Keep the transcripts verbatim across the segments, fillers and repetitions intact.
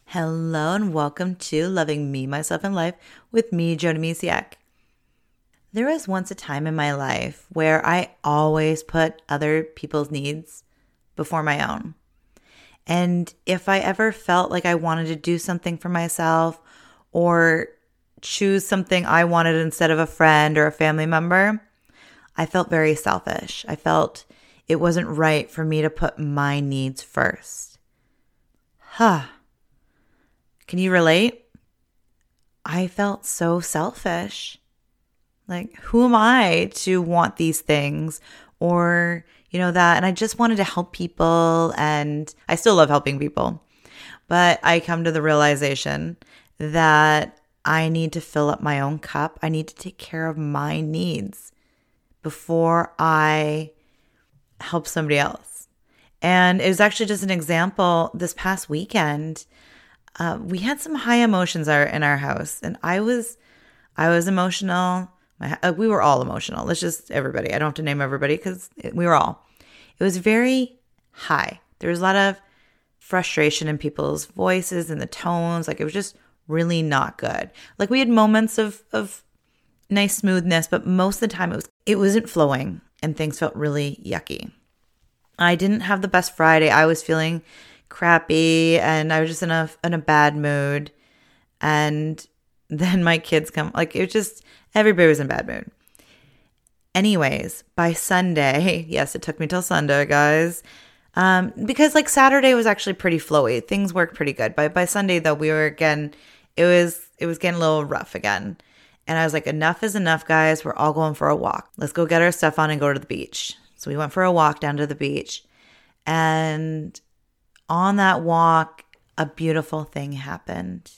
Hello and welcome to Loving Me, Myself, and Life with me, Joni Misiak. There was once a time in my life where I always put other people's needs before my own. And if I ever felt like I wanted to do something for myself or choose something I wanted instead of a friend or a family member, I felt very selfish. I felt it wasn't right for me to put my needs first. Huh. Can you relate? I felt so selfish. Like, who am I to want these things or, you know, that? And I just wanted to help people, and I still love helping people. But I come to the realization that I need to fill up my own cup. I need to take care of my needs before I help somebody else. And it was actually just an example this past weekend. Uh, we had some high emotions our, in our house, and I was, I was emotional. My, uh, we were all emotional. Let's just everybody. I don't have to name everybody because we were all. It was very high. There was a lot of frustration in people's voices and the tones. Like it was just really not good. Like we had moments of of nice smoothness, but most of the time it was it wasn't flowing, and things felt really yucky. I didn't have the best Friday. I was feeling crappy and I was just in a in a bad mood. And then my kids come, like it was just, everybody was in a bad mood. Anyways, by Sunday, yes, it took me till Sunday, guys. Um, because like Saturday was actually pretty flowy. Things worked pretty good. By by Sunday though, we were again, it was it was getting a little rough again. And I was like, enough is enough, guys. We're all going for a walk. Let's go get our stuff on and go to the beach. So we went for a walk down to the beach. And on that walk, a beautiful thing happened.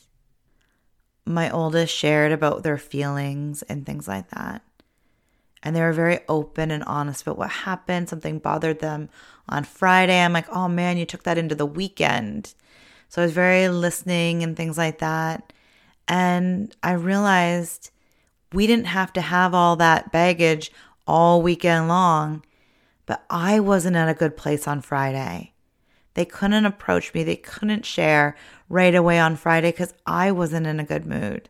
My oldest shared about their feelings and things like that. And they were very open and honest about what happened. Something bothered them on Friday. I'm like, oh man, you took that into the weekend. So I was very listening and things like that. And I realized we didn't have to have all that baggage all weekend long. But I wasn't at a good place on Friday. They couldn't approach me. They couldn't share right away on Friday because I wasn't in a good mood.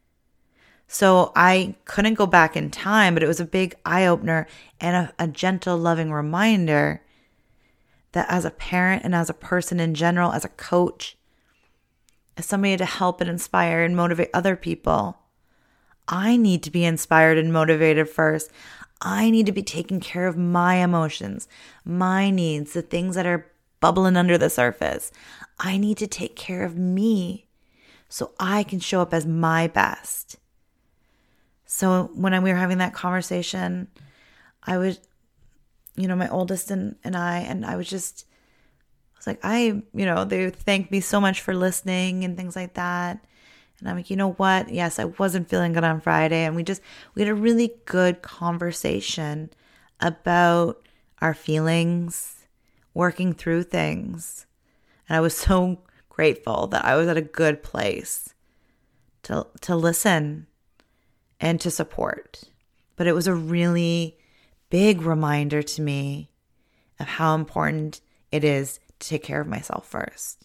So I couldn't go back in time, but it was a big eye-opener and a, a gentle, loving reminder that as a parent and as a person in general, as a coach, as somebody to help and inspire and motivate other people, I need to be inspired and motivated first. I need to be taking care of my emotions, my needs, the things that are bubbling under the surface. I need to take care of me so I can show up as my best. So when we were having that conversation, I was, you know, my oldest and, and I, and I was just, I was like, I, you know, they thanked me so much for listening and things like that. And I'm like, you know what? Yes, I wasn't feeling good on Friday. And we just, we had a really good conversation about our feelings, working through things. And I was so grateful that I was at a good place to to listen and to support. But it was a really big reminder to me of how important it is to take care of myself first.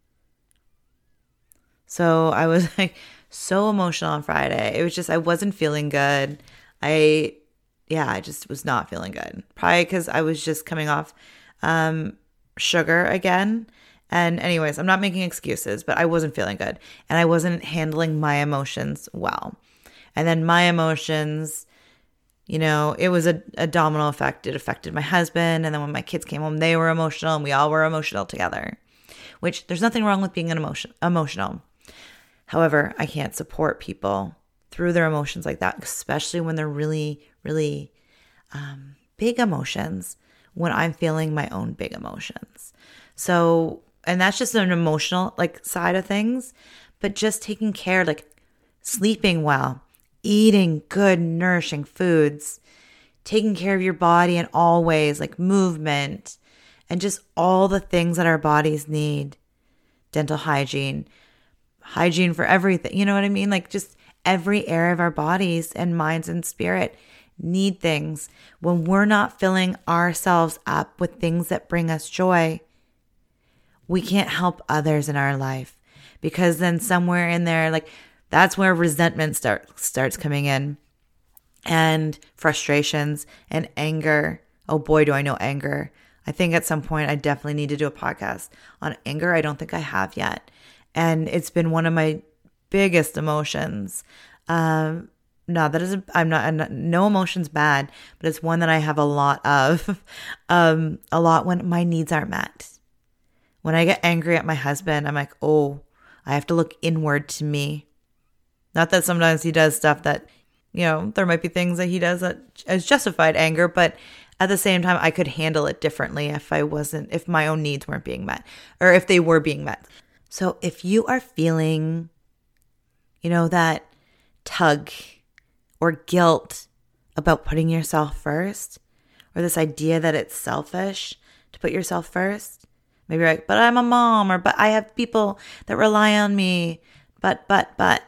So I was like so emotional on Friday. It was just, I wasn't feeling good. I, yeah, I just was not feeling good. Probably because I was just coming off um, sugar again. And anyways, I'm not making excuses, but I wasn't feeling good. And I wasn't handling my emotions well. And then my emotions, you know, it was a, a domino effect. It affected my husband. And then when my kids came home, they were emotional and we all were emotional together, which there's nothing wrong with being an emotion, emotional. However, I can't support people through their emotions like that, especially when they're really, really um, big emotions, when I'm feeling my own big emotions. So, and that's just an emotional like side of things, but just taking care, like sleeping well, eating good, nourishing foods, taking care of your body in all ways, like movement, and just all the things that our bodies need. Dental hygiene, hygiene for everything. You know what I mean? Like just every area of our bodies and minds and spirit need things. When we're not filling ourselves up with things that bring us joy, we can't help others in our life because then somewhere in there, like that's where resentment start, starts coming in, and frustrations and anger. Oh boy, do I know anger. I think at some point I definitely need to do a podcast on anger. I don't think I have yet. And it's been one of my biggest emotions. Um, no, that isn't, I'm not, I'm not, no emotion's bad, but it's one that I have a lot of, um, a lot when my needs aren't met. When I get angry at my husband, I'm like, oh, I have to look inward to me. Not that sometimes he does stuff that, you know, there might be things that he does that is justified anger, but at the same time, I could handle it differently if I wasn't, if my own needs weren't being met, or if they were being met. So if you are feeling, you know, that tug or guilt about putting yourself first, or this idea that it's selfish to put yourself first, maybe you're like, but I'm a mom, or but I have people that rely on me, but, but, but.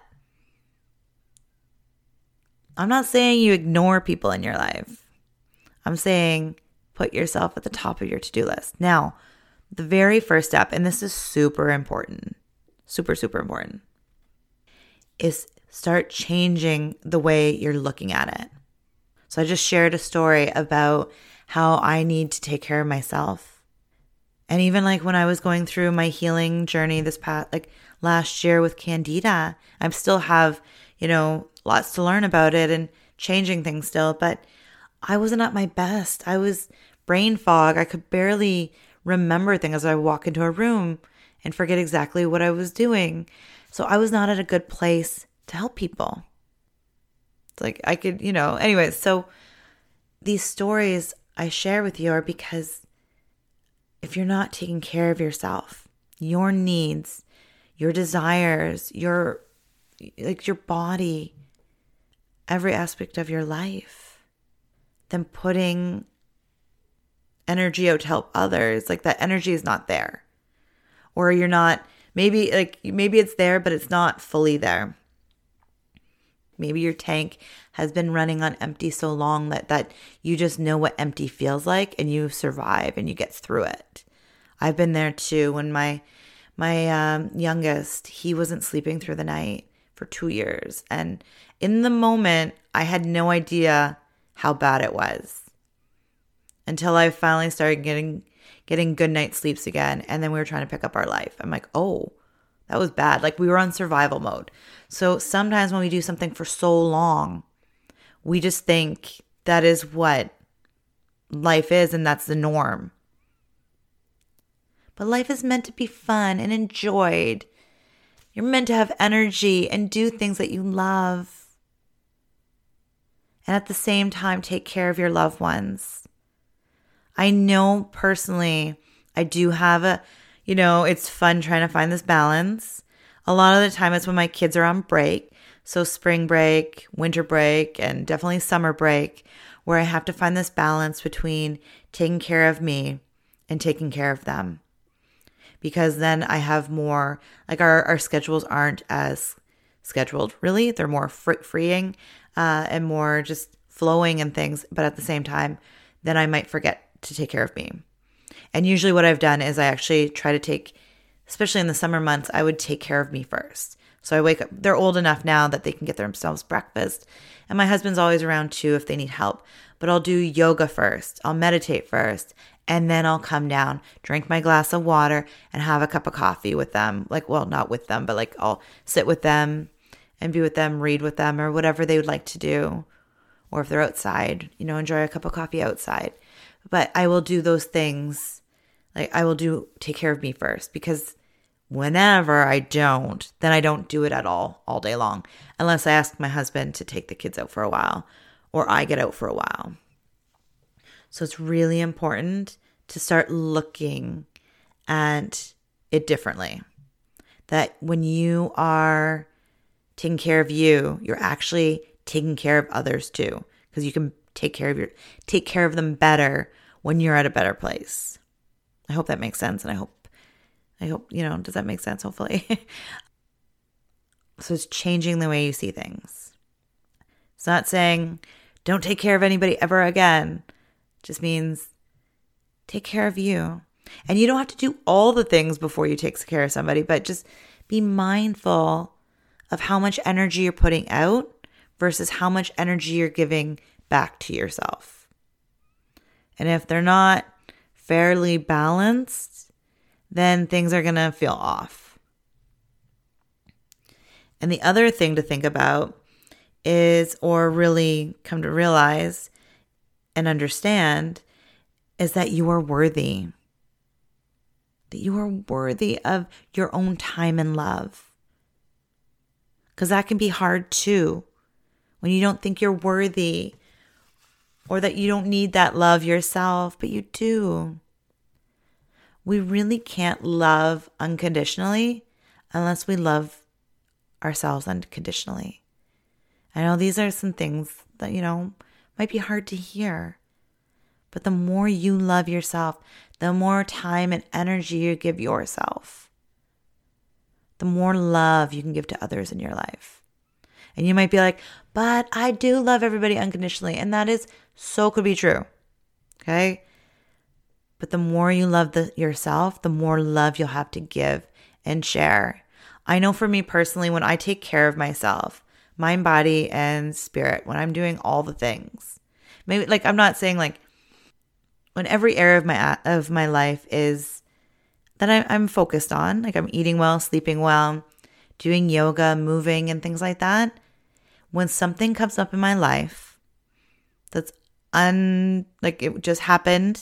I'm not saying you ignore people in your life. I'm saying put yourself at the top of your to-do list. Now, the very first step, and this is super important, super, super important, is start changing the way you're looking at it. So I just shared a story about how I need to take care of myself. And even like when I was going through my healing journey this past, like last year with Candida, I still have, you know, lots to learn about it and changing things still, but I wasn't at my best. I was brain fog. I could barely remember things as I walk into a room and forget exactly what I was doing. So I was not at a good place to help people. It's like I could, you know, anyway, so these stories I share with you are because if you're not taking care of yourself, your needs, your desires, your, like your body, every aspect of your life, then putting energy out to help others, like that energy is not there. Or you're not, maybe like, maybe it's there, but it's not fully there. Maybe your tank has been running on empty so long that, that you just know what empty feels like and you survive and you get through it. I've been there too. When my, my um, youngest, he wasn't sleeping through the night for two years. And in the moment, I had no idea how bad it was until I finally started getting getting good night sleeps again. And then we were trying to pick up our life. I'm like, oh, that was bad. Like we were on survival mode. So sometimes when we do something for so long, we just think that is what life is and that's the norm. But life is meant to be fun and enjoyed. You're meant to have energy and do things that you love. And at the same time, take care of your loved ones. I know personally, I do have a, you know, it's fun trying to find this balance. A lot of the time it's when my kids are on break. So spring break, winter break, and definitely summer break, where I have to find this balance between taking care of me and taking care of them. Because then I have more, like our, our schedules aren't as scheduled, really. They're more free- freeing uh, and more just flowing and things. But at the same time, then I might forget to take care of me. And usually what I've done is I actually try to take, especially in the summer months, I would take care of me first. So I wake up, they're old enough now that they can get themselves breakfast. And my husband's always around too if they need help. But I'll do yoga first. I'll meditate first. And then I'll come down, drink my glass of water, and have a cup of coffee with them. Like, well, not with them, but like I'll sit with them and be with them, read with them, or whatever they would like to do. Or if they're outside, you know, enjoy a cup of coffee outside. But I will do those things. Like I will do, take care of me first, because whenever I don't, then I don't do it at all, all day long, unless I ask my husband to take the kids out for a while, or I get out for a while. So it's really important to start looking at it differently. That when you are taking care of you, you're actually taking care of others too, because you can take care of your take care of them better when you're at a better place. I hope that makes sense, and I hope I hope, you know, does that make sense? Hopefully. So it's changing the way you see things. It's not saying don't take care of anybody ever again. It just means take care of you. And you don't have to do all the things before you take care of somebody, but just Be mindful of how much energy you're putting out versus how much energy you're giving back to yourself. And if they're not fairly balanced, then things are going to feel off. And the other thing to think about is, or really come to realize and understand, is that you are worthy. That you are worthy of your own time and love. Because that can be hard too. When you don't think you're worthy, or that you don't need that love yourself, but you do. We really can't love unconditionally unless we love ourselves unconditionally. I know these are some things that, you know, might be hard to hear. But the more you love yourself, the more time and energy you give yourself, the more love you can give to others in your life. And you might be like, but I do love everybody unconditionally. And that is so could be true. Okay? But the more you love the, yourself, the more love you'll have to give and share. I know for me personally, when I take care of myself, mind, body, and spirit, when I'm doing all the things, maybe like I'm not saying like when every area of my of my life is that I, I'm focused on, like I'm eating well, sleeping well, doing yoga, moving, and things like that. When something comes up in my life that's un like it just happened,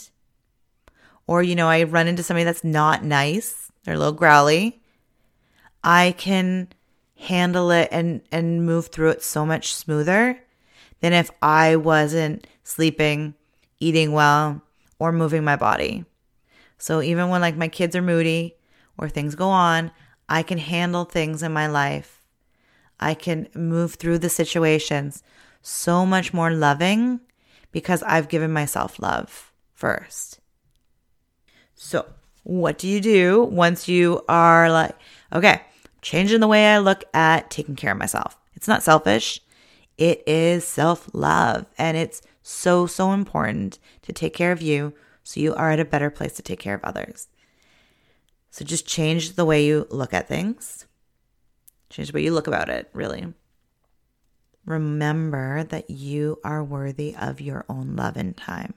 or you know I run into somebody that's not nice, they're a little growly, I can handle it and and move through it so much smoother than if I wasn't sleeping, eating well, or moving my body. So even when like my kids are moody or things go on, I can handle things in my life. I can move through the situations so much more loving because I've given myself love first. So what do you do once you are like, okay, changing the way I look at taking care of myself? It's not selfish. It is self-love. And it's so, so important to take care of you so you are at a better place to take care of others. So just change the way you look at things. Change the way you look about it, really. Remember that you are worthy of your own love and time.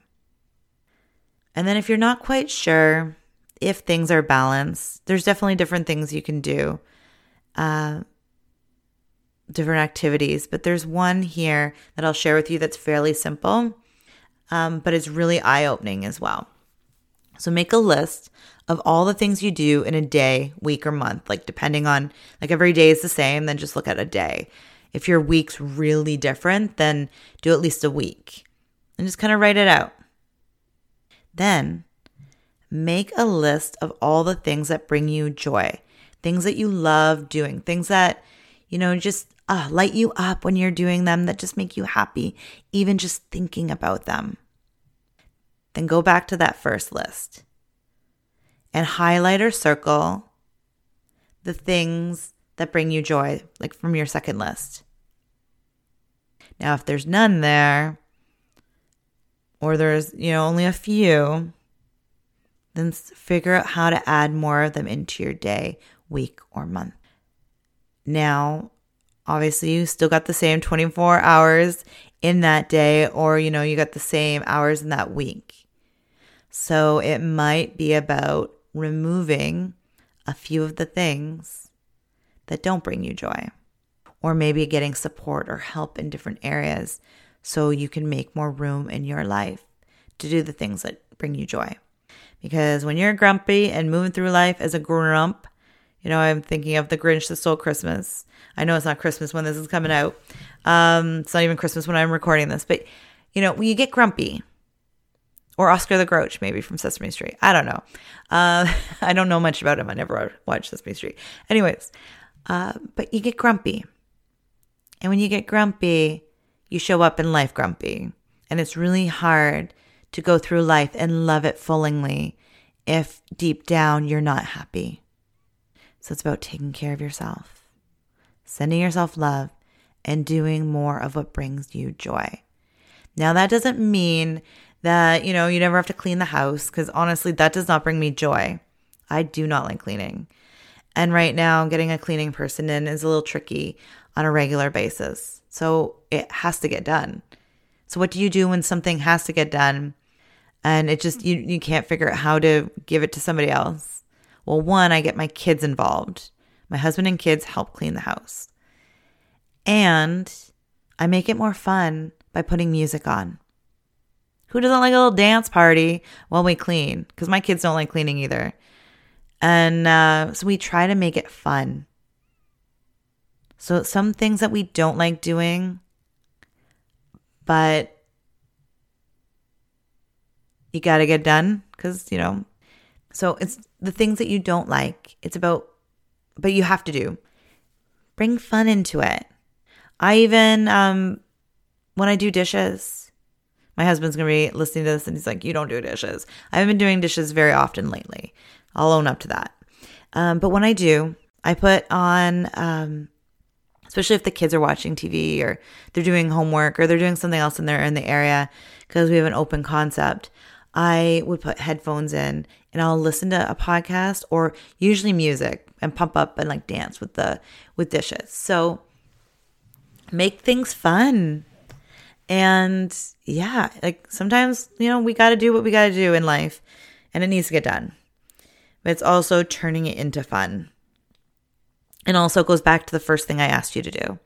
And then if you're not quite sure if things are balanced, there's definitely different things you can do. Uh, different activities. But there's one here that I'll share with you that's fairly simple, um, but it's really eye-opening as well. So make a list of all the things you do in a day, week, or month, like depending on, like every day is the same, then just look at a day. If your week's really different, then do at least a week and just kind of write it out. Then make a list of all the things that bring you joy, things that you love doing, things that, you know, just uh, light you up when you're doing them, that just make you happy, even just thinking about them. Then go back to that first list and highlight or circle the things that bring you joy, like from your second list. Now, if there's none there, or there's, you know, only a few, then figure out how to add more of them into your day, week, or month. Now, obviously, you still got the same twenty-four hours in that day, or, you know, you got the same hours in that week. So it might be about removing a few of the things that don't bring you joy, or maybe getting support or help in different areas so you can make more room in your life to do the things that bring you joy. Because when you're grumpy and moving through life as a grump, you know, I'm thinking of The Grinch That Stole Christmas. I know it's not Christmas when this is coming out. Um, it's not even Christmas when I'm recording this. But, you know, when you get grumpy, or Oscar the Grouch, maybe from Sesame Street. I don't know. Uh, I don't know much about him. I never watched Sesame Street. Anyways, uh, but you get grumpy. And when you get grumpy, you show up in life grumpy. And it's really hard to go through life and love it fullingly if deep down you're not happy. So it's about taking care of yourself, sending yourself love, and doing more of what brings you joy. Now, that doesn't mean that, you know, you never have to clean the house, because honestly, that does not bring me joy. I do not like cleaning. And right now, getting a cleaning person in is a little tricky on a regular basis. So it has to get done. So what do you do when something has to get done and it just, you, you can't figure out how to give it to somebody else? Well, one, I get my kids involved. My husband and kids help clean the house. And I make it more fun by putting music on. Who doesn't like a little dance party while we clean? Because my kids don't like cleaning either. And uh, so we try to make it fun. So some things that we don't like doing, but you got to get done because, you know, so it's the things that you don't like. It's about, but you have to do. Bring fun into it. I even, um, when I do dishes, my husband's going to be listening to this and he's like, you don't do dishes. I haven't been doing dishes very often lately. I'll own up to that. Um, but when I do, I put on, um, especially if the kids are watching T V or they're doing homework or they're doing something else and they're in the area, because we have an open concept, I would put headphones in and I'll listen to a podcast or usually music and pump up and like dance with the with dishes. So make things fun. And yeah, like sometimes, you know, we got to do what we got to do in life and it needs to get done. But it's also turning it into fun. And also goes back to the first thing I asked you to do.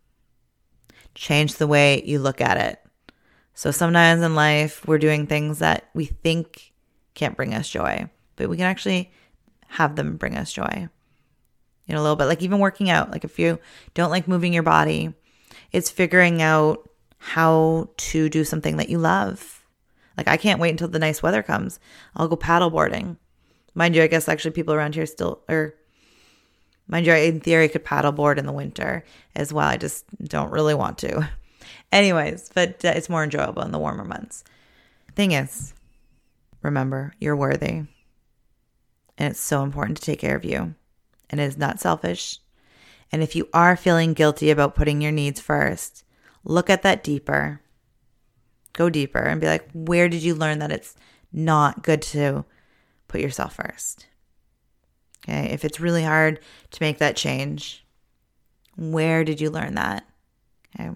Change the way you look at it. So sometimes in life, we're doing things that we think can't bring us joy, but we can actually have them bring us joy. You know, a little bit like even working out. Like if you don't like moving your body, it's figuring out how to do something that you love. Like I can't wait until the nice weather comes. I'll go paddleboarding. Mind you, I guess actually people around here still, or mind you, in theory, could paddleboard in the winter as well. I just don't really want to. Anyways, but uh, it's more enjoyable in the warmer months. Thing is, remember, you're worthy. And it's so important to take care of you. And it is not selfish. And if you are feeling guilty about putting your needs first, look at that deeper. Go deeper and be like, where did you learn that it's not good to put yourself first? Okay, if it's really hard to make that change, where did you learn that? Okay.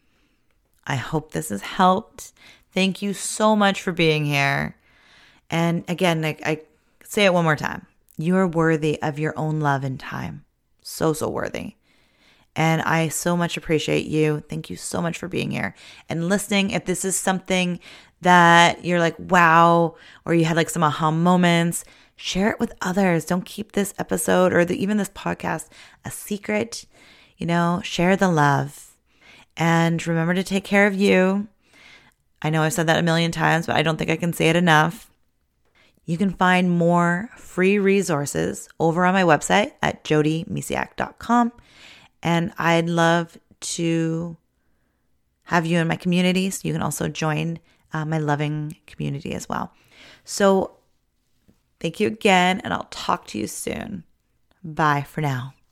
I hope this has helped. Thank you so much for being here. And again, I, I say it one more time. You are worthy of your own love and time. So, so worthy. And I so much appreciate you. Thank you so much for being here and listening. If this is something that you're like, wow, or you had like some aha moments, share it with others. Don't keep this episode or the, even this podcast a secret. You know, share the love. And remember to take care of you. I know I've said that a million times, but I don't think I can say it enough. You can find more free resources over on my website at jody misiak dot com. And I'd love to have you in my community, so you can also join uh, my loving community as well. So thank you again, and I'll talk to you soon. Bye for now.